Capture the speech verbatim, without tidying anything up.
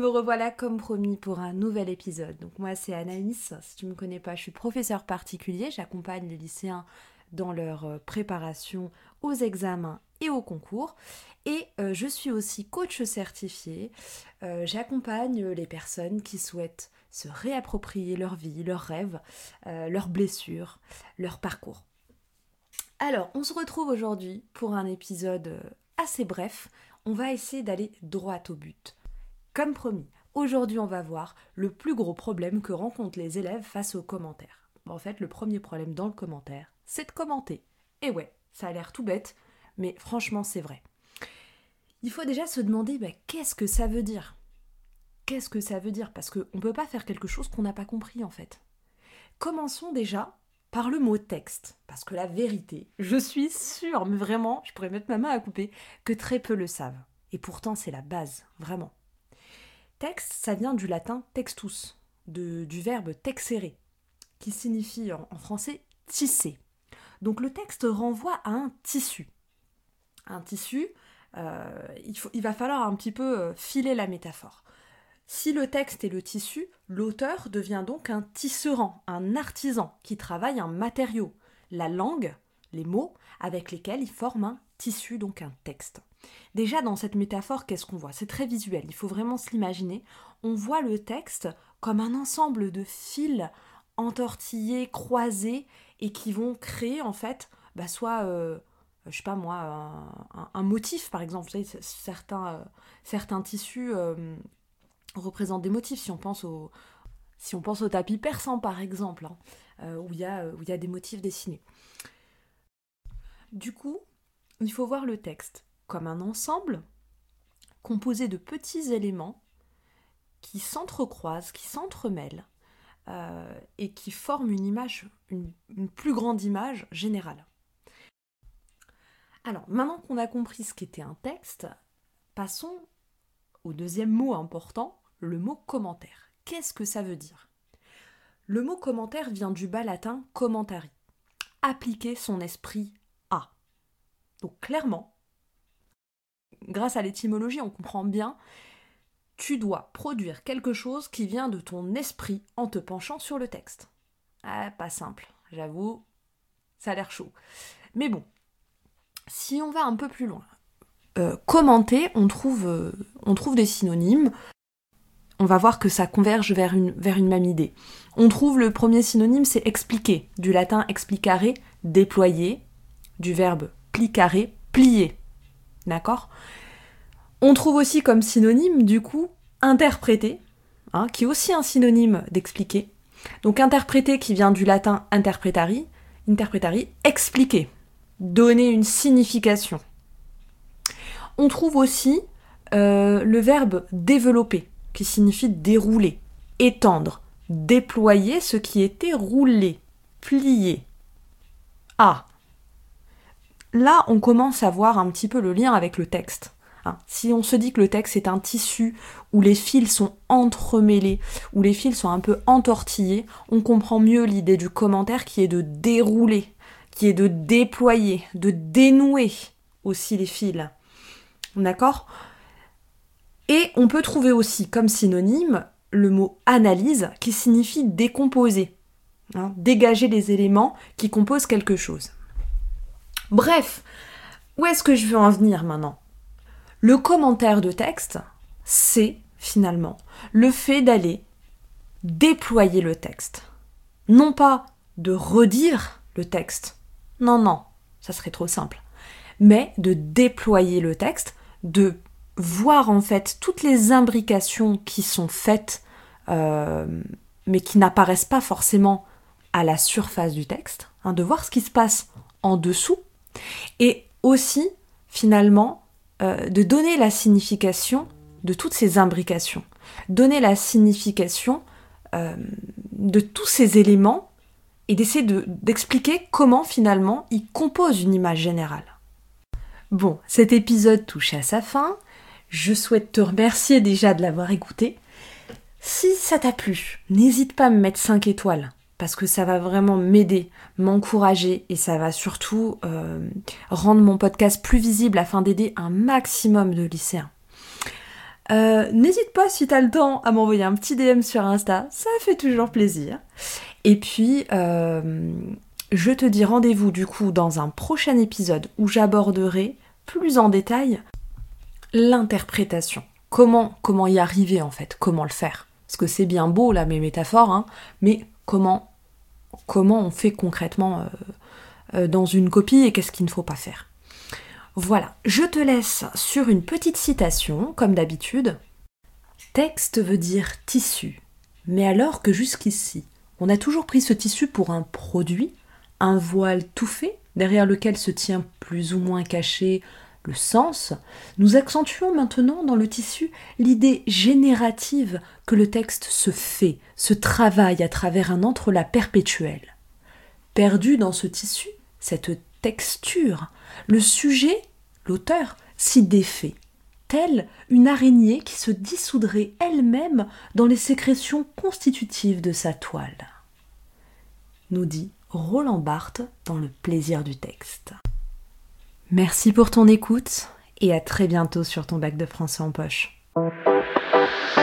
Me revoilà comme promis pour un nouvel épisode. Donc moi c'est Anaïs, si tu ne me connais pas, je suis professeure particulier, j'accompagne les lycéens dans leur préparation aux examens et aux concours. Et euh, je suis aussi coach certifiée, euh, j'accompagne les personnes qui souhaitent se réapproprier leur vie, leurs rêves, euh, leurs blessures, leur parcours. Alors, on se retrouve aujourd'hui pour un épisode assez bref. On va essayer d'aller droit au but. Comme promis, aujourd'hui on va voir le plus gros problème que rencontrent les élèves face aux commentaires. En fait, le premier problème dans le commentaire, c'est de commenter. Et ouais, ça a l'air tout bête, mais franchement c'est vrai. Il faut déjà se demander bah, qu'est-ce que ça veut dire ? Qu'est-ce que ça veut dire ? Parce qu'on ne peut pas faire quelque chose qu'on n'a pas compris en fait. Commençons déjà par le mot texte, parce que la vérité, je suis sûre, mais vraiment, je pourrais mettre ma main à couper, que très peu le savent. Et pourtant c'est la base, vraiment. Texte, ça vient du latin textus, de, du verbe texere, qui signifie en, en français tisser. Donc le texte renvoie à un tissu. Un tissu, euh, il, faut, il va falloir un petit peu filer la métaphore. Si le texte est le tissu, l'auteur devient donc un tisserand, un artisan qui travaille un matériau, la langue, les mots avec lesquels il forme un tissu, donc un texte. Déjà dans cette métaphore, qu'est-ce qu'on voit ? C'est très visuel, il faut vraiment se l'imaginer. On voit le texte comme un ensemble de fils entortillés, croisés, et qui vont créer en fait, bah, soit, euh, je sais pas moi, un, un, un motif par exemple. Vous savez, certains, euh, certains tissus euh, représentent des motifs. Si on pense au, si on pense au tapis persan par exemple, hein, euh, où il y a, où il y a des motifs dessinés. Du coup, il faut voir le texte comme un ensemble composé de petits éléments qui s'entrecroisent, qui s'entremêlent euh, et qui forment une image, une, une plus grande image générale. Alors, maintenant qu'on a compris ce qu'était un texte, passons au deuxième mot important, le mot commentaire. Qu'est-ce que ça veut dire ? Le mot commentaire vient du bas latin commentari, appliquer son esprit à. Donc clairement, grâce à l'étymologie, on comprend bien, tu dois produire quelque chose qui vient de ton esprit en te penchant sur le texte. Ah, pas simple, j'avoue, ça a l'air chaud. Mais bon, si on va un peu plus loin, euh, commenter, on trouve, euh, on trouve des synonymes. On va voir que ça converge vers une, vers une même idée. On trouve le premier synonyme, c'est expliquer, du latin explicare, déployer, du verbe plicare, plier. D'accord ? On trouve aussi comme synonyme, du coup, interpréter, hein, qui est aussi un synonyme d'expliquer. Donc interpréter qui vient du latin interpretari, interpretari, expliquer, donner une signification. On trouve aussi euh, le verbe développer, qui signifie dérouler, étendre, déployer ce qui était roulé, plié. Ah, là on commence à voir un petit peu le lien avec le texte. Hein, si on se dit que le texte est un tissu où les fils sont entremêlés, où les fils sont un peu entortillés, on comprend mieux l'idée du commentaire qui est de dérouler, qui est de déployer, de dénouer aussi les fils. D'accord ? Et on peut trouver aussi comme synonyme le mot analyse qui signifie décomposer, hein, dégager les éléments qui composent quelque chose. Bref, où est-ce que je veux en venir maintenant ? Le commentaire de texte, c'est finalement le fait d'aller déployer le texte. Non pas de redire le texte, non, non, ça serait trop simple, mais de déployer le texte, de voir en fait toutes les imbrications qui sont faites, euh, mais qui n'apparaissent pas forcément à la surface du texte, hein, de voir ce qui se passe en dessous, et aussi, finalement, euh, de donner la signification de toutes ces imbrications, donner la signification euh, de tous ces éléments, et d'essayer de, d'expliquer comment, finalement, ils composent une image générale. Bon, cet épisode touche à sa fin. Je souhaite te remercier déjà de l'avoir écouté. Si ça t'a plu, n'hésite pas à me mettre cinq étoiles, parce que ça va vraiment m'aider, m'encourager, et ça va surtout euh, rendre mon podcast plus visible afin d'aider un maximum de lycéens. Euh, n'hésite pas si tu as le temps à m'envoyer un petit D M sur Insta, ça fait toujours plaisir. Et puis, euh, je te dis rendez-vous du coup dans un prochain épisode où j'aborderai plus en détail l'interprétation. Comment, comment y arriver en fait, comment le faire. Parce que c'est bien beau là mes métaphores, hein, mais comment, comment on fait concrètement euh, euh, dans une copie et qu'est-ce qu'il ne faut pas faire. Voilà, je te laisse sur une petite citation, comme d'habitude. Texte veut dire tissu, mais alors que jusqu'ici, on a toujours pris ce tissu pour un produit, un voile tout fait, derrière lequel se tient plus ou moins caché le sens, nous accentuons maintenant dans le tissu l'idée générative que le texte se fait, se travaille à travers un entrelac perpétuel. Perdu dans ce tissu, cette texture, le sujet, l'auteur, s'y défait, telle une araignée qui se dissoudrait elle-même dans les sécrétions constitutives de sa toile. Nous dit Roland Barthes dans Le plaisir du texte. Merci pour ton écoute et à très bientôt sur ton bac de français en poche.